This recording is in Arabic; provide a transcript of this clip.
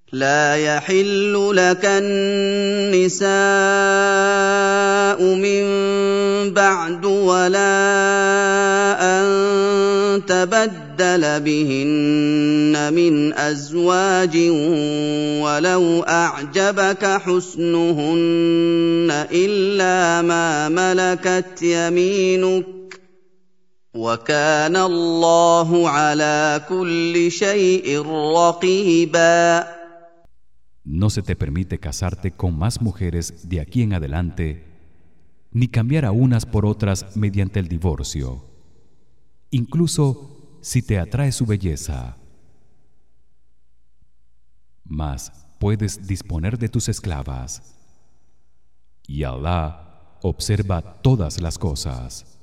لا يحل لك النساء من بعد ولا أن تبدل بهن من أزواج ولو أعجبك حسنهن إلا ما ملكت يمينك وكان الله على كل شيء رقيبا. No se te permite casarte con más mujeres de aquí en adelante, ni cambiar a unas por otras mediante el divorcio, incluso si te atrae su belleza. Mas puedes disponer de tus esclavas, y Allah observa todas las cosas.